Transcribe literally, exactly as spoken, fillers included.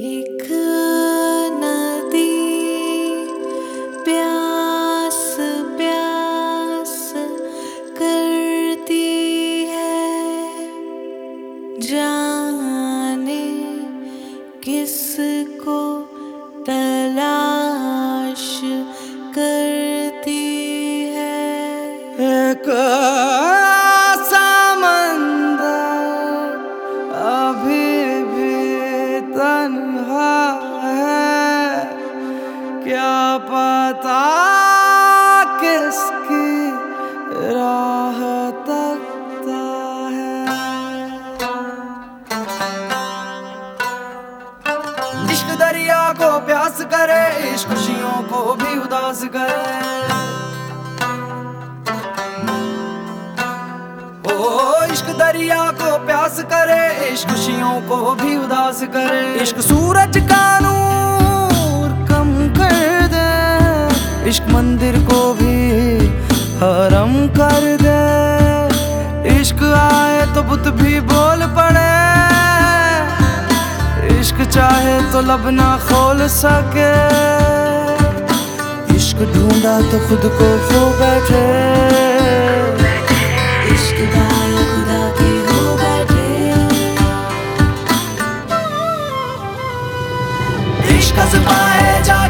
एक नदी प्यास प्यास करती है, जाने किसको तलाश करती है। एक समंदर अभी भी तन्हा है, क्या पता किसकी राह तकता है। इश्क दरिया को प्यास करे, इश्क खुशियों को भी उदास करे। ओ इश्क दरिया को प्यास करे, इश्क खुशियों को भी उदास करे। इश्क सूरज का नूर कम कर दे, इश्क मंदिर को भी हरम कर दे। इश्क आए तो बुत भी बोल पड़े, इश्क चाहे तो लब ना खोल सके। इश्क ढूंढा तो खुद को खो बैठे, इश्क गाया खुदा के हो बैठे। इश्क आज़माए जा